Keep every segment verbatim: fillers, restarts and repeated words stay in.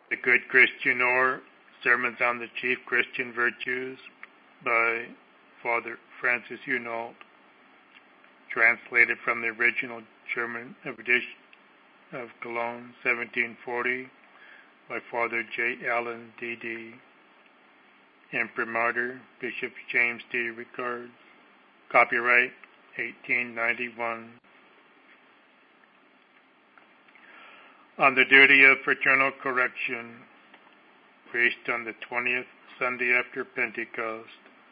The Good Christian, or Sermons on the Chief Christian Virtues by Father Francis Hunault, translated from the original German edition of Cologne, seventeen forty, by Father J. Allen, D D, Imprimatur, Bishop James D. Ricard, copyright eighteen ninety-one. On the duty of fraternal correction, preached on the twentieth Sunday after Pentecost.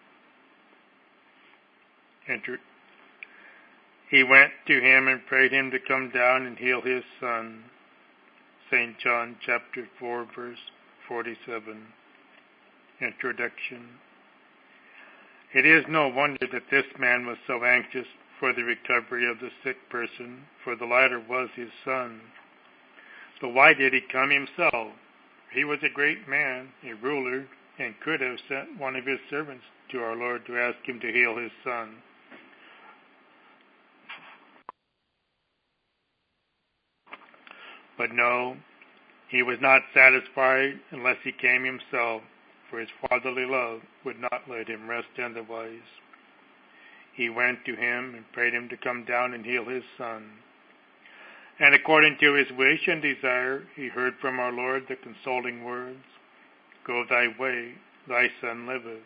Enter. He went to him and prayed him to come down and heal his son. Saint John chapter four, verse forty-seven. Introduction. It is no wonder that this man was so anxious for the recovery of the sick person, for the latter was his son. But why did he come himself? He was a great man, a ruler, and could have sent one of his servants to our Lord to ask him to heal his son. But no, he was not satisfied unless he came himself, for his fatherly love would not let him rest otherwise. He went to him and prayed him to come down and heal his son. And according to his wish and desire, he heard from our Lord the consoling words, "Go thy way, thy son liveth."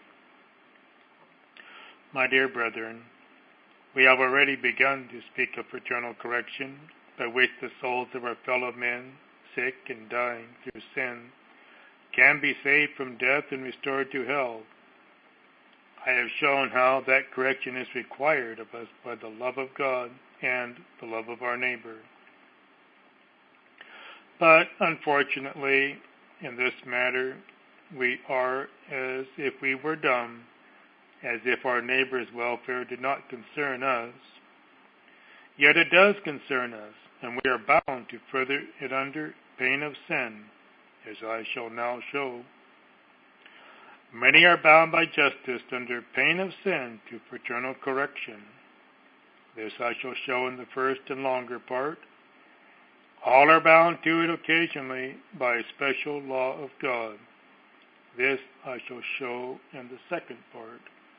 My dear brethren, we have already begun to speak of fraternal correction, by which the souls of our fellow men, sick and dying through sin, can be saved from death and restored to health. I have shown how that correction is required of us by the love of God and the love of our neighbor. But, unfortunately, in this matter, we are as if we were dumb, as if our neighbor's welfare did not concern us. Yet it does concern us, and we are bound to further it under pain of sin, as I shall now show. Many are bound by justice under pain of sin to fraternal correction. This I shall show in the first and longer part. All are bound to it occasionally by a special law of God. This I shall show in the second part.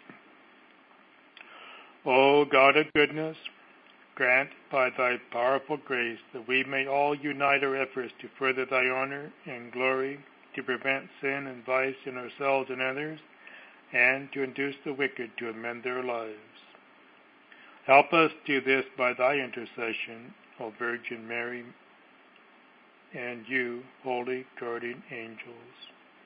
O God of goodness, grant by thy powerful grace that we may all unite our efforts to further thy honor and glory, to prevent sin and vice in ourselves and others, and to induce the wicked to amend their lives. Help us do this by thy intercession, O Virgin Mary, and you, holy guardian angels.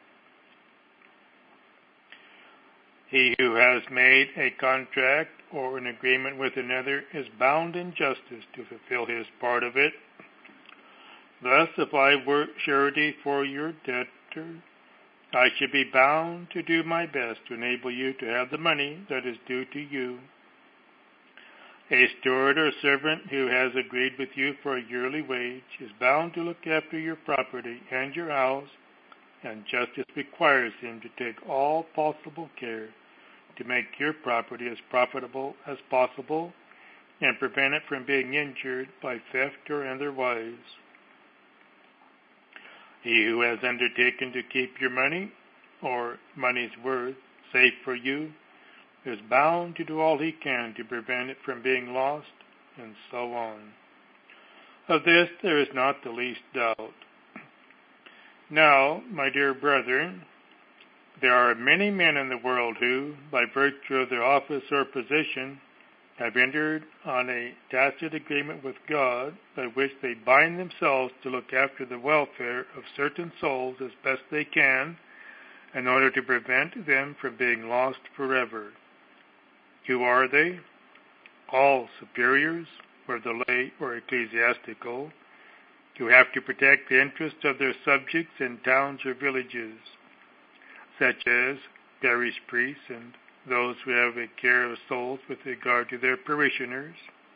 He who has made a contract or an agreement with another is bound in justice to fulfill his part of it. Thus, if I were surety for your debtor, I should be bound to do my best to enable you to have the money that is due to you. A steward or servant who has agreed with you for a yearly wage is bound to look after your property and your house, and justice requires him to take all possible care to make your property as profitable as possible and prevent it from being injured by theft or otherwise. He who has undertaken to keep your money, or money's worth, safe for you, is bound to do all he can to prevent it from being lost, and so on. Of this there is not the least doubt. Now, my dear brethren, there are many men in the world who, by virtue of their office or position, have entered on a tacit agreement with God by which they bind themselves to look after the welfare of certain souls as best they can, in order to prevent them from being lost forever. Who are they? All superiors, whether lay or ecclesiastical, who have to protect the interests of their subjects in towns or villages, such as parish priests and those who have a care of souls with regard to their parishioners,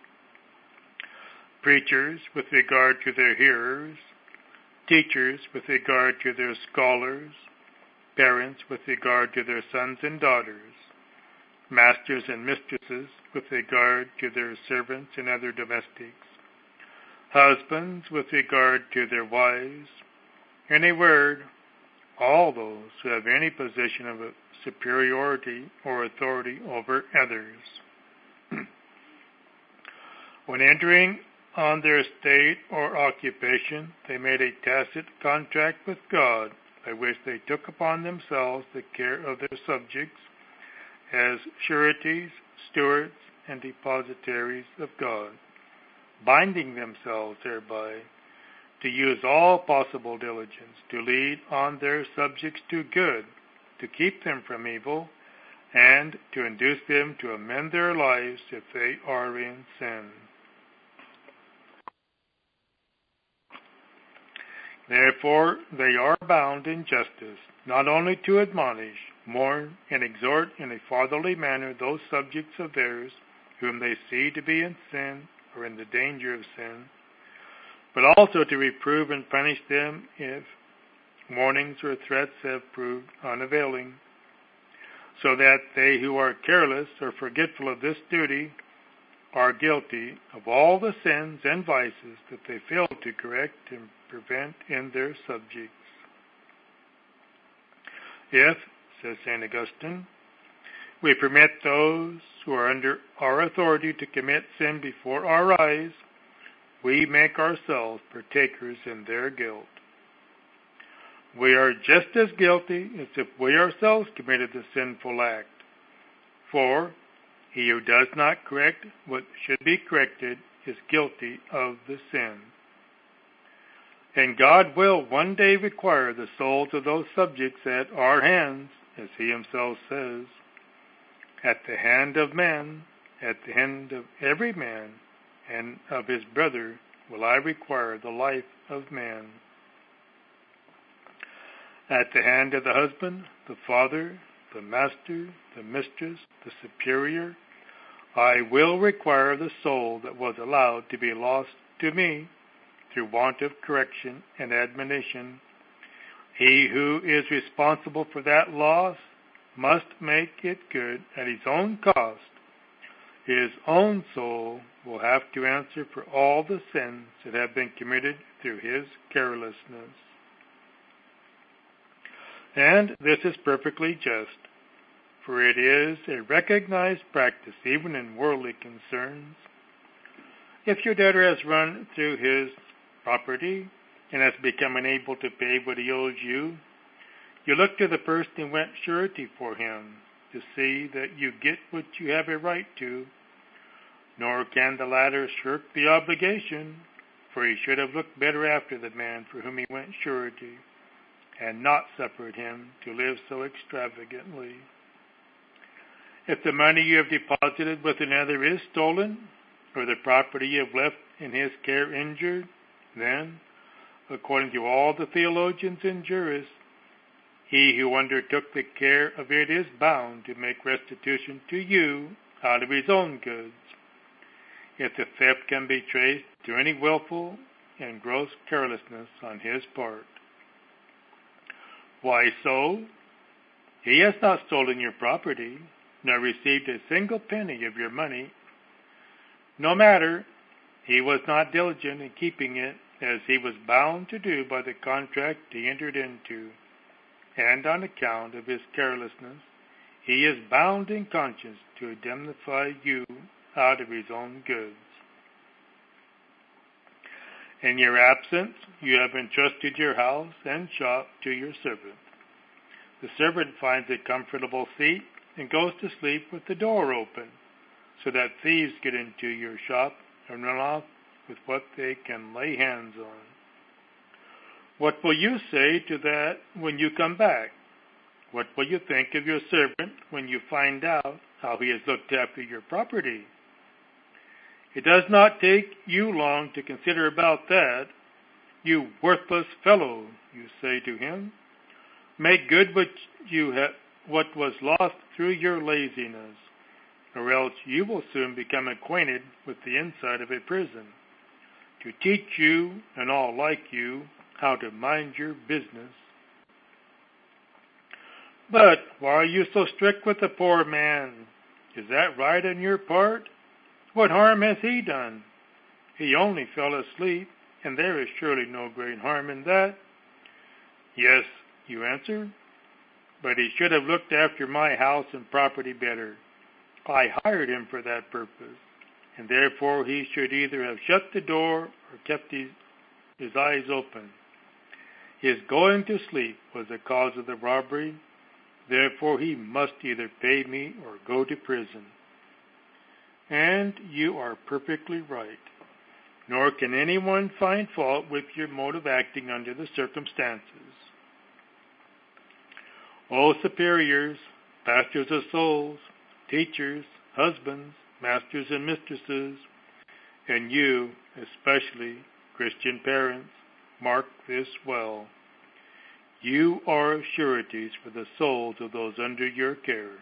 preachers with regard to their hearers, teachers with regard to their scholars, parents with regard to their sons and daughters, masters and mistresses with regard to their servants and other domestics, husbands with regard to their wives, In a word, all those who have any position of superiority or authority over others. When entering on their estate or occupation, they made a tacit contract with God, by which they took upon themselves the care of their subjects as sureties, stewards, and depositaries of God, binding themselves thereby to use all possible diligence to lead on their subjects to good, to keep them from evil, and to induce them to amend their lives if they are in sin. Therefore they are bound in justice, not only to admonish, warn, and exhort in a fatherly manner those subjects of theirs whom they see to be in sin or in the danger of sin, but also to reprove and punish them if warnings or threats have proved unavailing, so that they who are careless or forgetful of this duty are guilty of all the sins and vices that they fail to correct and prevent in their subjects. If, says Saint Augustine, we permit those who are under our authority to commit sin before our eyes, we make ourselves partakers in their guilt. We are just as guilty as if we ourselves committed the sinful act. For he who does not correct what should be corrected is guilty of the sin. And God will one day require the souls of those subjects at our hands, as he himself says, at the hand of man, at the hand of every man, and of his brother will I require the life of man. At the hand of the husband, the father, the master, the mistress, the superior, I will require the soul that was allowed to be lost to me through want of correction and admonition. He who is responsible for that loss must make it good at his own cost. His own soul will have to answer for all the sins that have been committed through his carelessness. And this is perfectly just, for it is a recognized practice even in worldly concerns. If your debtor has run through his property and has become unable to pay what he owes you, you look to the person who went surety for him to see that you get what you have a right to, nor can the latter shirk the obligation, for he should have looked better after the man for whom he went surety, and not suffered him to live so extravagantly. If the money you have deposited with another is stolen, or the property you have left in his care injured, then, according to all the theologians and jurists, he who undertook the care of it is bound to make restitution to you out of his own goods, if the theft can be traced to any willful and gross carelessness on his part. Why so? He has not stolen your property, nor received a single penny of your money. No matter, he was not diligent in keeping it, as he was bound to do by the contract he entered into, and on account of his carelessness, he is bound in conscience to indemnify you out of his own goods. In your absence, you have entrusted your house and shop to your servant. The servant finds a comfortable seat and goes to sleep with the door open, so that thieves get into your shop and run off with what they can lay hands on. What will you say to that when you come back? What will you think of your servant when you find out how he has looked after your property? It does not take you long to consider about that. You worthless fellow, you say to him, make good what you ha- what was lost through your laziness, or else you will soon become acquainted with the inside of a prison, to teach you and all like you how to mind your business. But why are you so strict with the poor man? Is that right on your part? What harm has he done? He only fell asleep, and there is surely no great harm in that. Yes, you answer, but he should have looked after my house and property better. I hired him for that purpose, and therefore he should either have shut the door or kept his, his eyes open. His going to sleep was the cause of the robbery, therefore he must either pay me or go to prison. And you are perfectly right. Nor can anyone find fault with your mode of acting under the circumstances. O superiors, pastors of souls, teachers, husbands, masters and mistresses, and you, especially, Christian parents, mark this well. You are sureties for the souls of those under your care.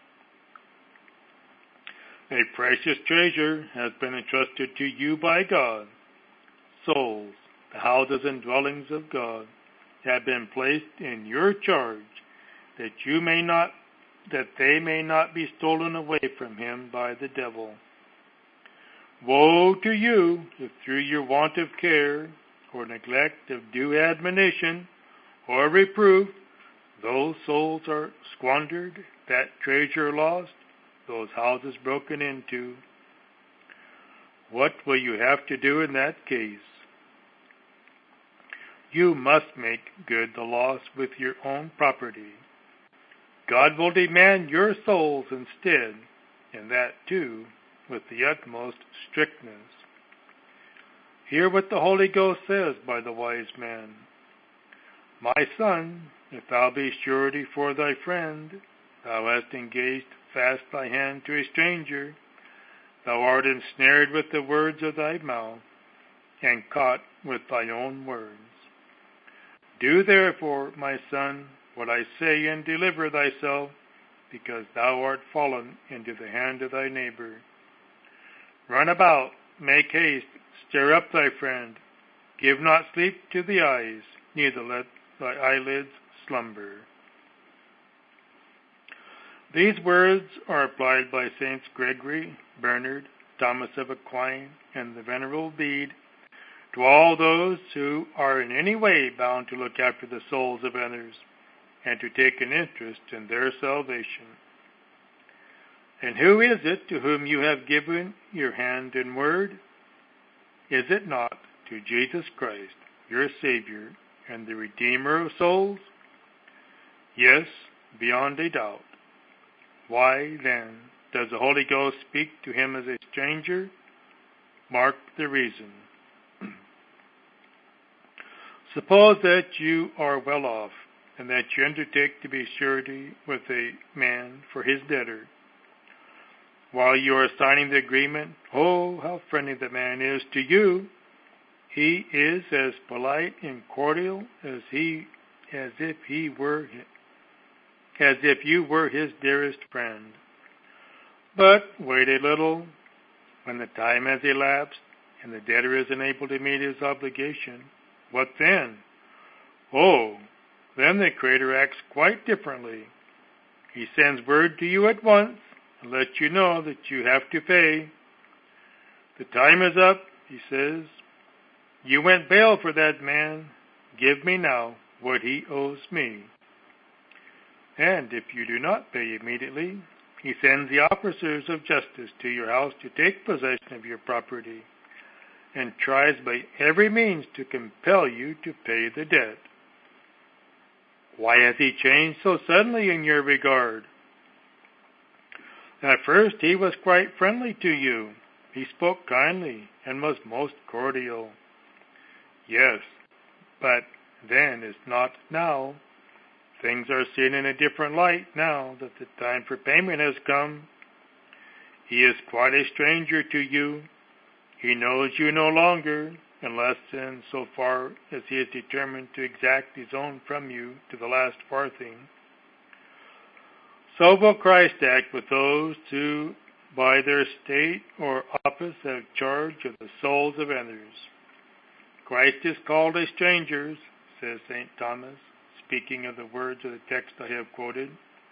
A precious treasure has been entrusted to you by God. Souls, the houses and dwellings of God, have been placed in your charge, that you may not, that they may not be stolen away from him by the devil. Woe to you if through your want of care, or neglect of due admonition, or reproof, those souls are squandered, that treasure lost, those houses broken into. What will you have to do in that case? You must make good the loss with your own property. God will demand your souls instead, and that too with the utmost strictness. Hear what the Holy Ghost says by the wise man. My son, if thou be surety for thy friend, thou hast engaged fast thy hand to a stranger, thou art ensnared with the words of thy mouth, and caught with thy own words. Do therefore, my son, what I say, and deliver thyself, because thou art fallen into the hand of thy neighbor. Run about, make haste, stir up thy friend, give not sleep to the eyes, neither let thy eyelids slumber. These words are applied by Saints Gregory, Bernard, Thomas of Aquin, and the Venerable Bede to all those who are in any way bound to look after the souls of others and to take an interest in their salvation. And who is it to whom you have given your hand and word? Is it not to Jesus Christ, your Savior, and the Redeemer of souls? Yes, beyond a doubt. Why, then, does the Holy Ghost speak to him as a stranger? Mark the reason. Suppose that you are well off, and that you undertake to be surety with a man for his debtor. While you are signing the agreement, oh, how friendly the man is to you! He is as polite and cordial as he, as if he were, as if you were his dearest friend. But wait a little. When the time has elapsed and the debtor is unable to meet his obligation, what then? Oh, then the Creator acts quite differently. He sends word to you at once and lets you know that you have to pay. The time is up, he says. You went bail for that man. Give me now what he owes me. And if you do not pay immediately, he sends the officers of justice to your house to take possession of your property, and tries by every means to compel you to pay the debt. Why has he changed so suddenly in your regard? At first he was quite friendly to you. He spoke kindly and was most cordial. Yes, but then is not now. Things are seen in a different light now that the time for payment has come. He is quite a stranger to you. He knows you no longer, unless in so far as he is determined to exact his own from you to the last farthing. So will Christ act with those who, by their state or office, have charge of the souls of others. Christ is called a stranger, says Saint Thomas, speaking of the words of the text I have quoted,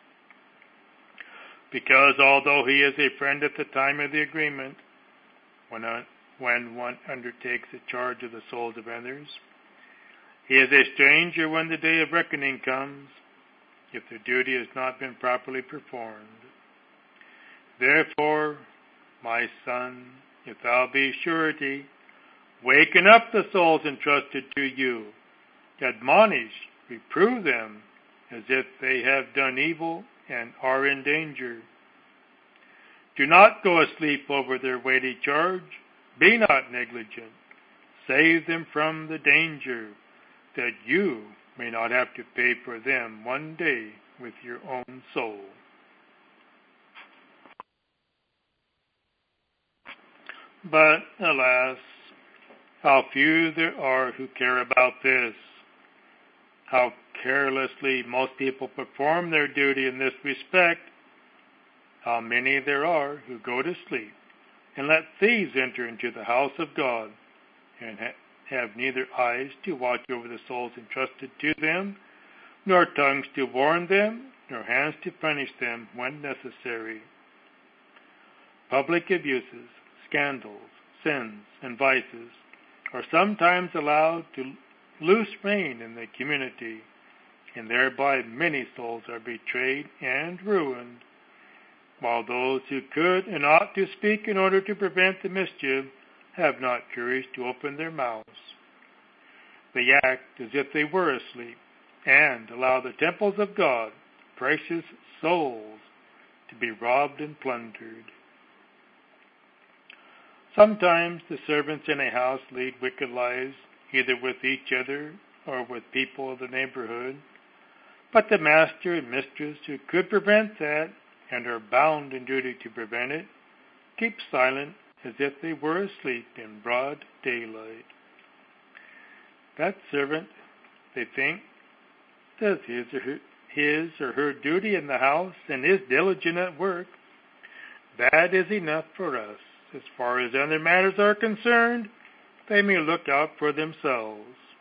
because although he is a friend at the time of the agreement, when, uh, when one undertakes the charge of the souls of others, He is a stranger when the day of reckoning comes, if the duty has not been properly performed. Therefore, my son, if thou be surety, waken up the souls entrusted to you, admonish, reprove them, as if they have done evil and are in danger. Do not go asleep over their weighty charge. Be not negligent. Save them from the danger, that you may not have to pay for them one day with your own soul. But, alas, how few there are who care about this. How carelessly most people perform their duty in this respect. How many there are who go to sleep and let thieves enter into the house of God, and ha- have neither eyes to watch over the souls entrusted to them, nor tongues to warn them, nor hands to punish them when necessary. Public abuses, scandals, sins, and vices are sometimes allowed to loose rein in the community, and thereby many souls are betrayed and ruined, while those who could and ought to speak in order to prevent the mischief have not courage to open their mouths. They act as if they were asleep, and allow the temples of God, precious souls, to be robbed and plundered. Sometimes the servants in a house lead wicked lives, either with each other or with people of the neighborhood. But the master and mistress who could prevent that, and are bound in duty to prevent it, keep silent as if they were asleep in broad daylight. That servant, they think, does his or her, his or her duty in the house and is diligent at work. That is enough for us. As far as other matters are concerned, they may look out for themselves.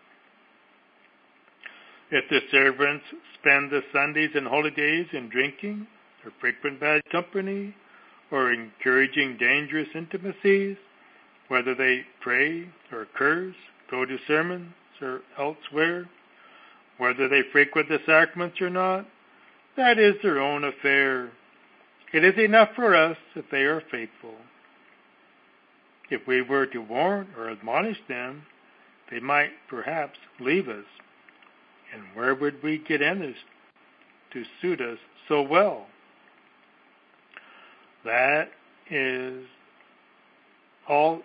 If the servants spend the Sundays and holidays in drinking, or frequent bad company, or encouraging dangerous intimacies, whether they pray or curse, go to sermons or elsewhere, whether they frequent the sacraments or not, that is their own affair. It is enough for us that they are faithful. If we were to warn or admonish them, they might perhaps leave us. And where would we get others to suit us so well? That is all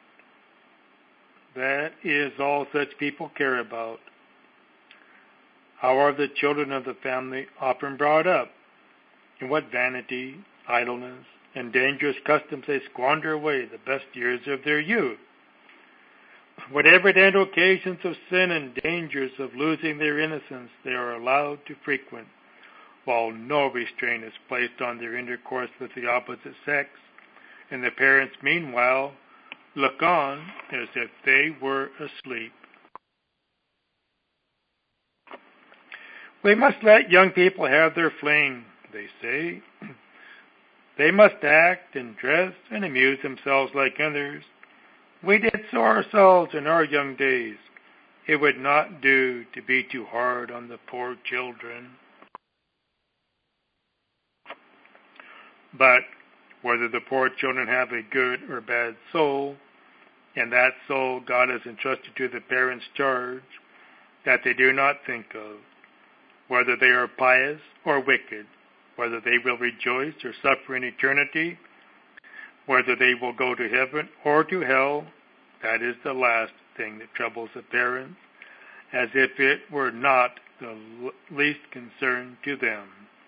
that is all such people care about. How are the children of the family often brought up? In what vanity, idleness, and dangerous customs they squander away the best years of their youth. What evident occasions of sin and dangers of losing their innocence they are allowed to frequent, while no restraint is placed on their intercourse with the opposite sex, and the parents meanwhile look on as if they were asleep. We must let young people have their fling, they say. They must act and dress and amuse themselves like others. We did so ourselves in our young days. It would not do to be too hard on the poor children. But whether the poor children have a good or bad soul, and that soul God has entrusted to the parents' charge, that they do not think of, whether they are pious or wicked, whether they will rejoice or suffer in eternity, whether they will go to heaven or to hell, that is the last thing that troubles the parents, as if it were not the least concern to them.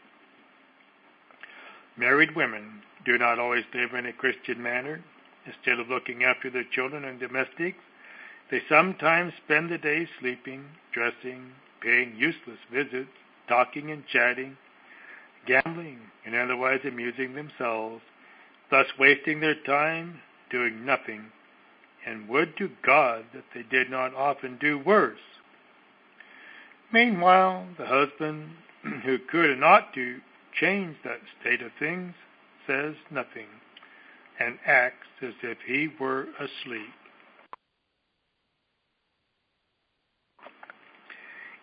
Married women do not always live in a Christian manner. Instead of looking after their children and domestics, they sometimes spend the day sleeping, dressing, paying useless visits, talking and chatting, gambling, and otherwise amusing themselves, thus wasting their time doing nothing, and would to God that they did not often do worse. Meanwhile, the husband, who could and ought to change that state of things, says nothing, and acts as if he were asleep.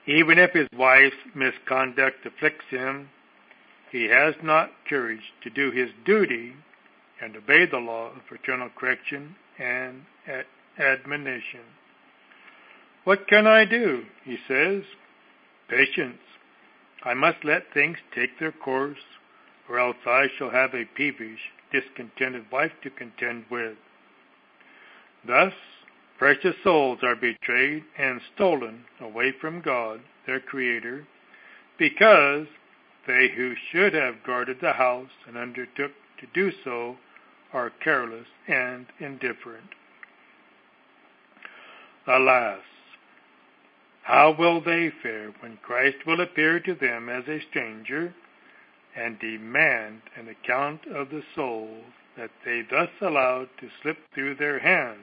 Even if his wife's misconduct afflicts him, he has not courage to do his duty and obey the law of fraternal correction and admonition. What can I do? He says. Patience. I must let things take their course, or else I shall have a peevish, discontented wife to contend with. Thus, precious souls are betrayed and stolen away from God, their Creator, because they who should have guarded the house and undertook to do so are careless and indifferent. Alas, how will they fare when Christ will appear to them as a stranger and demand an account of the souls that they thus allowed to slip through their hands?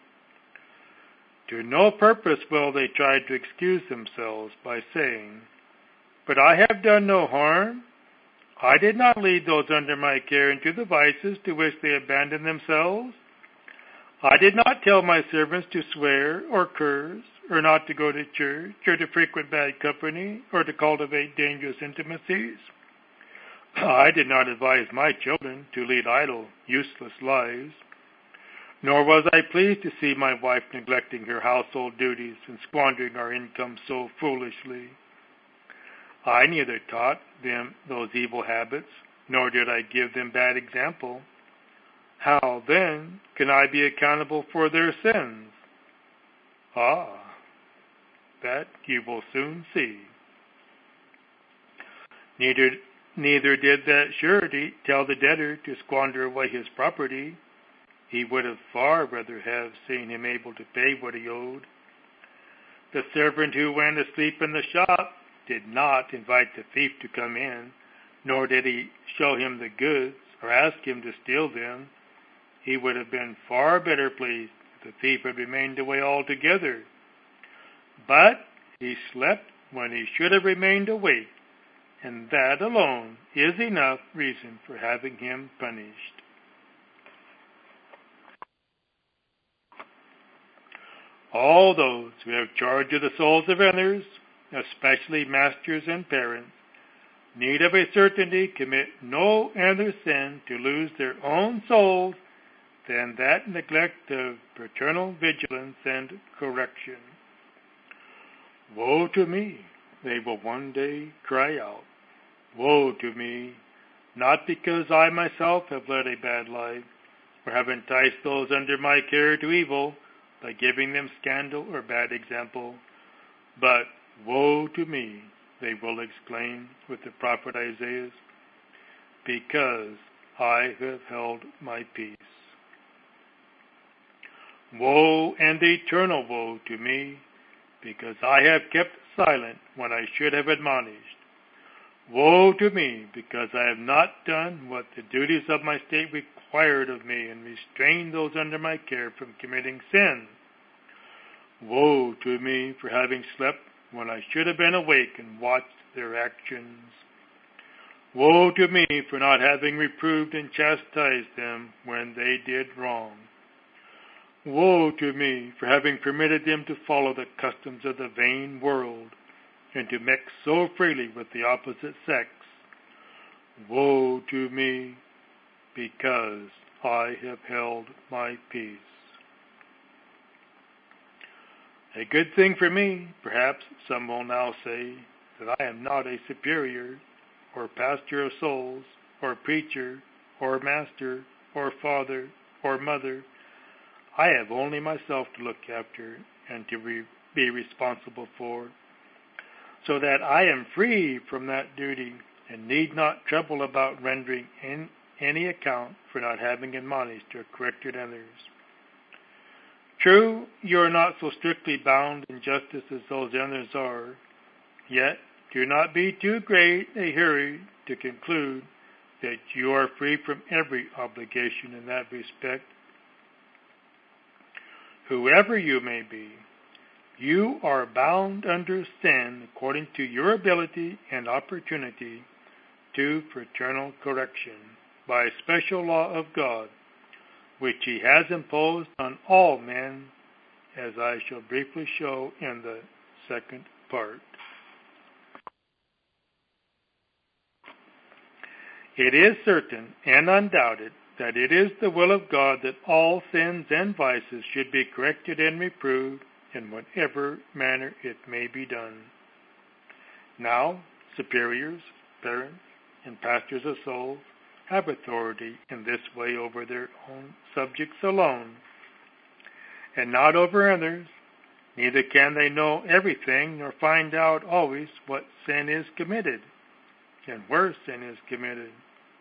To no purpose will they try to excuse themselves by saying, "But I have done no harm. I did not lead those under my care into the vices to which they abandoned themselves. I did not tell my servants to swear or curse, or not to go to church, or to frequent bad company, or to cultivate dangerous intimacies. I did not advise my children to lead idle, useless lives. Nor was I pleased to see my wife neglecting her household duties and squandering our income so foolishly. I neither taught them those evil habits, nor did I give them bad example. How, then, can I be accountable for their sins? Ah, that you will soon see. Neither, neither did that surety tell the debtor to squander away his property. He would have far rather have seen him able to pay what he owed. The servant who went asleep in the shop did not invite the thief to come in, nor did he show him the goods or ask him to steal them. He would have been far better pleased if the thief had remained away altogether. But he slept when he should have remained awake, and that alone is enough reason for having him punished. All those who have charge of the souls of others, especially masters and parents, need of a certainty commit no other sin to lose their own souls than that neglect of paternal vigilance and correction. Woe to me, they will one day cry out. Woe to me, not because I myself have led a bad life, or have enticed those under my care to evil, by giving them scandal or bad example, but woe to me, they will exclaim with the prophet Isaiah, because I have held my peace. Woe and eternal woe to me, because I have kept silent when I should have admonished. Woe to me, because I have not done what the duties of my state required of me and restrained those under my care from committing sin. Woe to me for having slept when I should have been awake and watched their actions. Woe to me for not having reproved and chastised them when they did wrong. Woe to me for having permitted them to follow the customs of the vain world and to mix so freely with the opposite sex. Woe to me, because I have held my peace. A good thing for me, perhaps some will now say, that I am not a superior, or pastor of souls, or preacher, or master, or father, or mother. I have only myself to look after and to re- be responsible for, so that I am free from that duty and need not trouble about rendering in any account for not having admonished or corrected others. True, you are not so strictly bound in justice as those others are, yet do not be too great a hurry to conclude that you are free from every obligation in that respect. Whoever you may be, you are bound under sin according to your ability and opportunity to fraternal correction by a special law of God, which he has imposed on all men, as I shall briefly show in the second part. It is certain and undoubted that it is the will of God that all sins and vices should be corrected and reproved in whatever manner it may be done. Now, superiors, parents, and pastors of souls have authority in this way over their own subjects alone, and not over others. Neither can they know everything nor find out always what sin is committed and where sin is committed.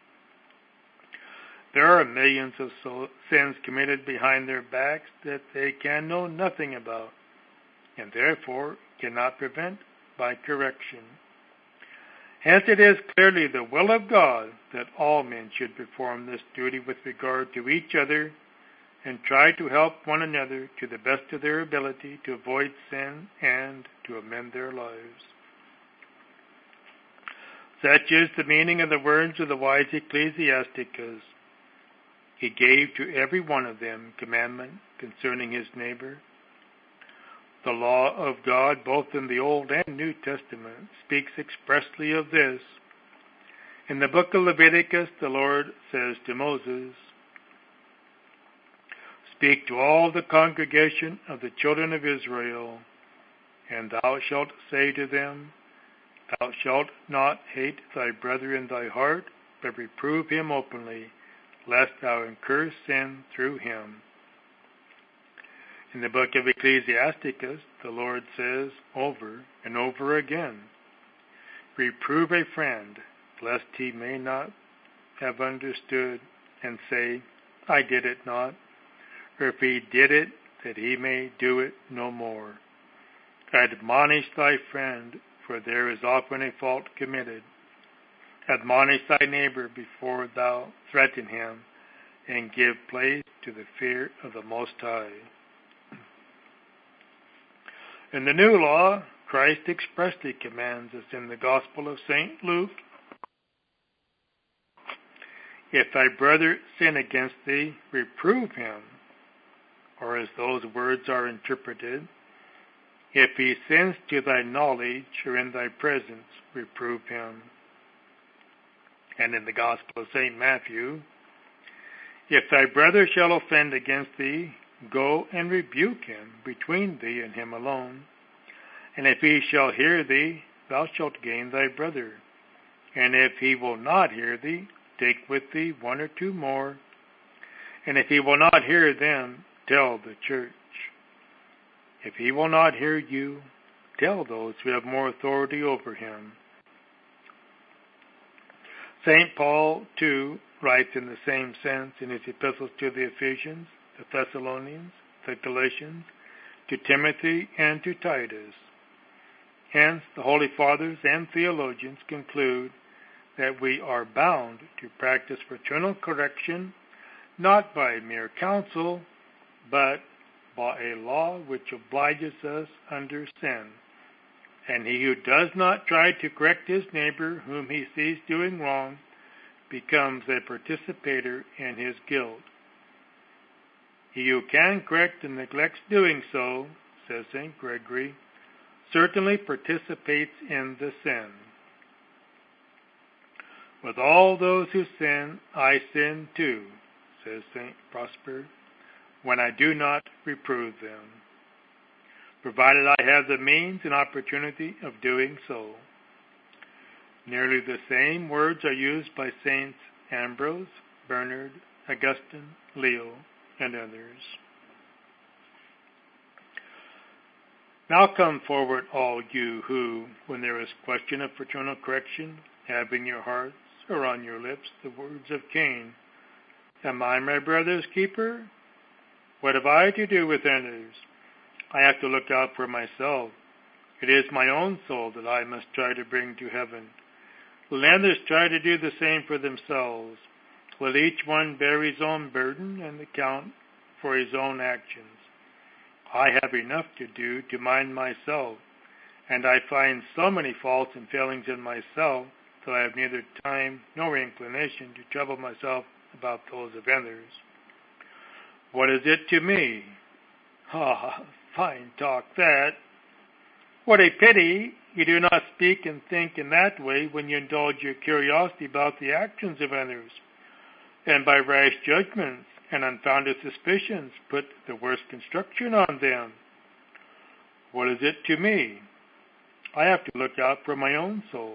There are millions of sins committed behind their backs that they can know nothing about, and therefore cannot prevent by correction. Hence it is clearly the will of God that all men should perform this duty with regard to each other, and try to help one another to the best of their ability to avoid sin and to amend their lives. Such is the meaning of the words of the wise Ecclesiasticus. He gave to every one of them commandment concerning his neighbor. The law of God, both in the Old and New Testament, speaks expressly of this. In the book of Leviticus, the Lord says to Moses, "Speak to all the congregation of the children of Israel, and thou shalt say to them, Thou shalt not hate thy brother in thy heart, but reprove him openly, lest thou incur sin through him." In the book of Ecclesiasticus, the Lord says over and over again, "Reprove a friend, lest he may not have understood, and say, I did it not, or if he did it, that he may do it no more. Admonish thy friend, for there is often a fault committed. Admonish thy neighbor before thou threaten him, and give place to the fear of the Most High." In the New Law, Christ expressly commands us in the Gospel of Saint Luke, "If thy brother sin against thee, reprove him," or as those words are interpreted, "If he sins to thy knowledge or in thy presence, reprove him." And in the Gospel of Saint Matthew, "If thy brother shall offend against thee, go and rebuke him between thee and him alone. And if he shall hear thee, thou shalt gain thy brother. And if he will not hear thee, take with thee one or two more. And if he will not hear them, tell the church. If he will not hear you, tell those who have more authority over him." Saint Paul, too, writes in the same sense in his epistles to the Ephesians, the Thessalonians, the Galatians, to Timothy, and to Titus. Hence, the Holy Fathers and theologians conclude that we are bound to practice fraternal correction not by mere counsel, but by a law which obliges us under sin. And he who does not try to correct his neighbor whom he sees doing wrong becomes a participator in his guilt. He who can correct and neglects doing so, says Saint Gregory, certainly participates in the sin. "With all those who sin, I sin too," says Saint Prosper, "when I do not reprove them, provided I have the means and opportunity of doing so." Nearly the same words are used by Saints Ambrose, Bernard, Augustine, Leo, and others. Now come forward all you who, when there is question of fraternal correction, have in your hearts or on your lips the words of Cain, "Am I my brother's keeper? What have I to do with others? I have to look out for myself. It is my own soul that I must try to bring to heaven. Let others try to do the same for themselves. Let each one bear his own burden and account for his own actions. I have enough to do to mind myself, and I find so many faults and failings in myself that I have neither time nor inclination to trouble myself about those of others. What is it to me? Ah, fine talk that! What a pity you do not speak and think in that way when you indulge your curiosity about the actions of others, and by rash judgments and unfounded suspicions put the worst construction on them. What is it to me? I have to look out for my own soul.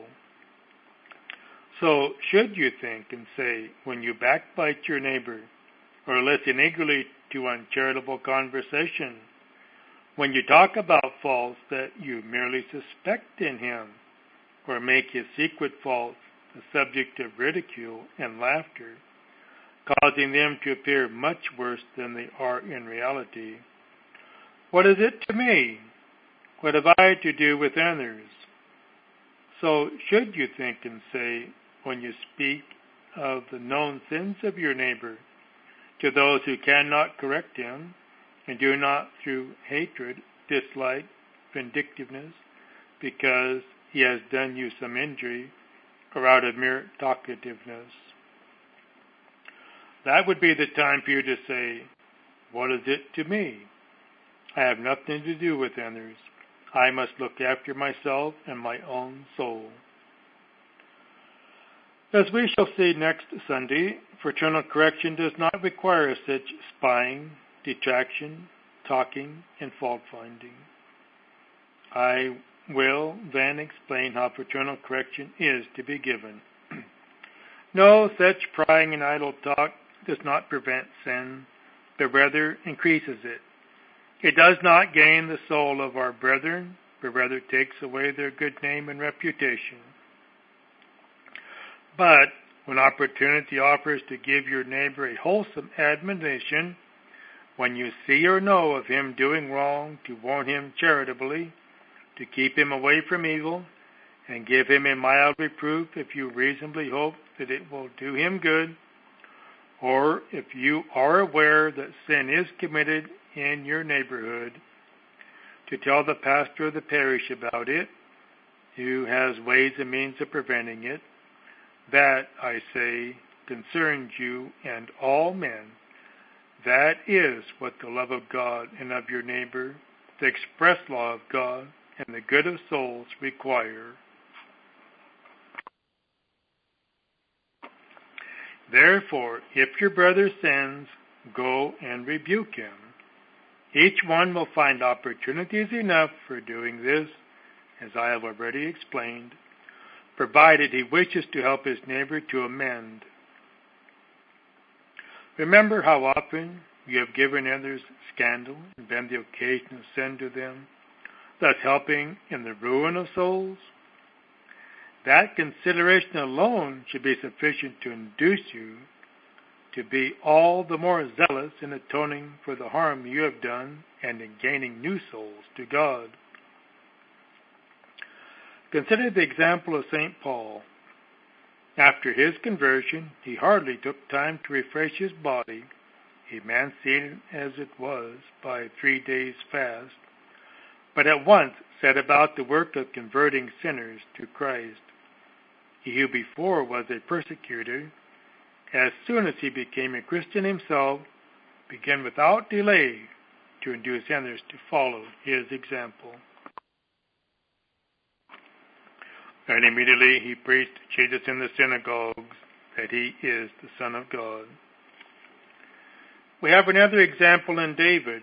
So should you think and say, when you backbite your neighbor, or listen eagerly to uncharitable conversation, when you talk about faults that you merely suspect in him, or make his secret faults the subject of ridicule and laughter, causing them to appear much worse than they are in reality, what is it to me? What have I to do with others? So should you think and say, when you speak of the known sins of your neighbor to those who cannot correct him, and do not through hatred, dislike, vindictiveness, because he has done you some injury, or out of mere talkativeness. That would be the time for you to say, what is it to me? I have nothing to do with others. I must look after myself and my own soul. As we shall see next Sunday, fraternal correction does not require such spying, detraction, talking, and fault-finding. I will then explain how fraternal correction is to be given. No, such prying and idle talk does not prevent sin, but rather increases it. It does not gain the soul of our brethren, but rather takes away their good name and reputation. But when opportunity offers to give your neighbor a wholesome admonition, when you see or know of him doing wrong, to warn him charitably, to keep him away from evil, and give him a mild reproof if you reasonably hope that it will do him good, or if you are aware that sin is committed in your neighborhood, to tell the pastor of the parish about it, who has ways and means of preventing it. That, I say, concerns you and all men. That is what the love of God and of your neighbor, the express law of God, and the good of souls require. Therefore, if your brother sins, go and rebuke him. Each one will find opportunities enough for doing this, as I have already explained, provided he wishes to help his neighbor to amend. Remember how often you have given others scandal and been the occasion of sin to them, thus helping in the ruin of souls? That consideration alone should be sufficient to induce you to be all the more zealous in atoning for the harm you have done and in gaining new souls to God. Consider the example of Saint Paul. After his conversion, he hardly took time to refresh his body, emancipated as it was by three days' fast, but at once set about the work of converting sinners to Christ. He who before was a persecutor, as soon as he became a Christian himself, began without delay to induce others to follow his example. And immediately he preached Jesus in the synagogues, that he is the Son of God. We have another example in David.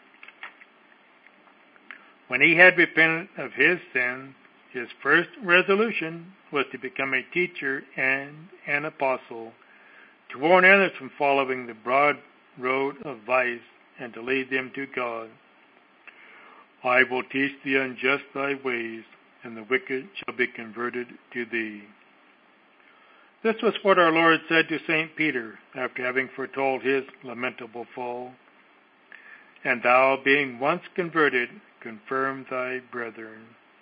When he had repented of his sins, his first resolution was to become a teacher and an apostle, to warn others from following the broad road of vice and to lead them to God. I will teach the unjust thy ways, and the wicked shall be converted to thee. This was what our Lord said to Saint Peter after having foretold his lamentable fall. And thou, being once converted, confirm thy brethren.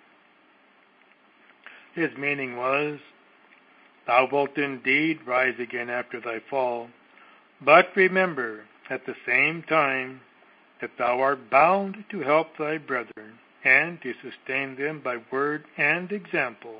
His meaning was, thou wilt indeed rise again after thy fall, but remember at the same time that thou art bound to help thy brethren and to sustain them by word and example.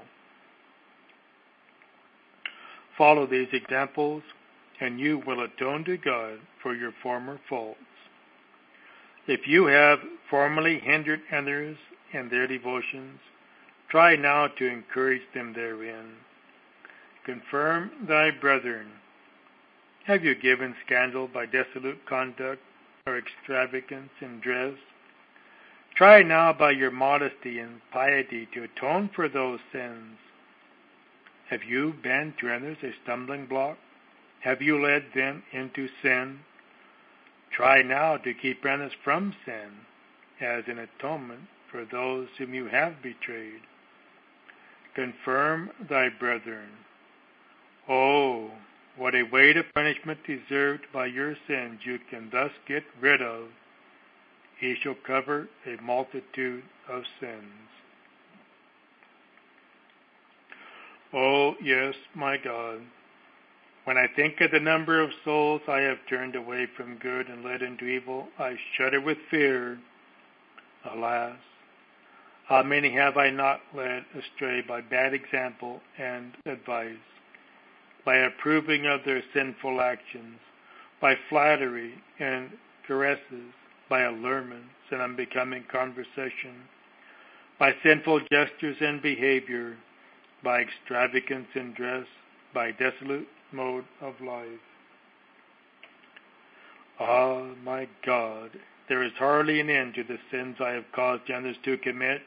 Follow these examples, and you will atone to God for your former faults. If you have formerly hindered others in their devotions, try now to encourage them therein. Confirm thy brethren. Have you given scandal by dissolute conduct or extravagance in dress? Try now by your modesty and piety to atone for those sins. Have you been to others a stumbling block? Have you led them into sin? Try now to keep others from sin as an atonement for those whom you have betrayed. Confirm thy brethren. Oh, what a weight of punishment deserved by your sins you can thus get rid of. He shall cover a multitude of sins. Oh, yes, my God, when I think of the number of souls I have turned away from good and led into evil, I shudder with fear. Alas, how many have I not led astray by bad example and advice, by approving of their sinful actions, by flattery and caresses, by allurements and unbecoming conversation, by sinful gestures and behavior, by extravagance in dress, by desolate mode of life. Ah, my God, there is hardly an end to the sins I have caused others to commit.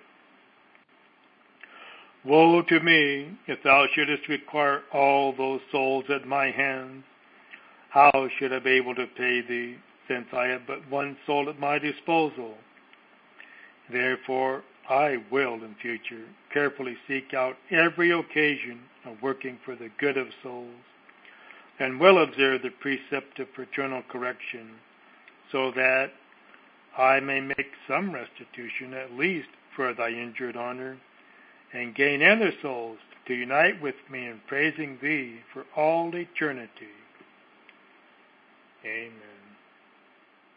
Woe to me, if thou shouldest require all those souls at my hands. How should I be able to pay thee, since I have but one soul at my disposal? Therefore, I will in future carefully seek out every occasion of working for the good of souls, and will observe the precept of fraternal correction, so that I may make some restitution at least for thy injured honor, and gain other souls to unite with me in praising thee for all eternity. Amen.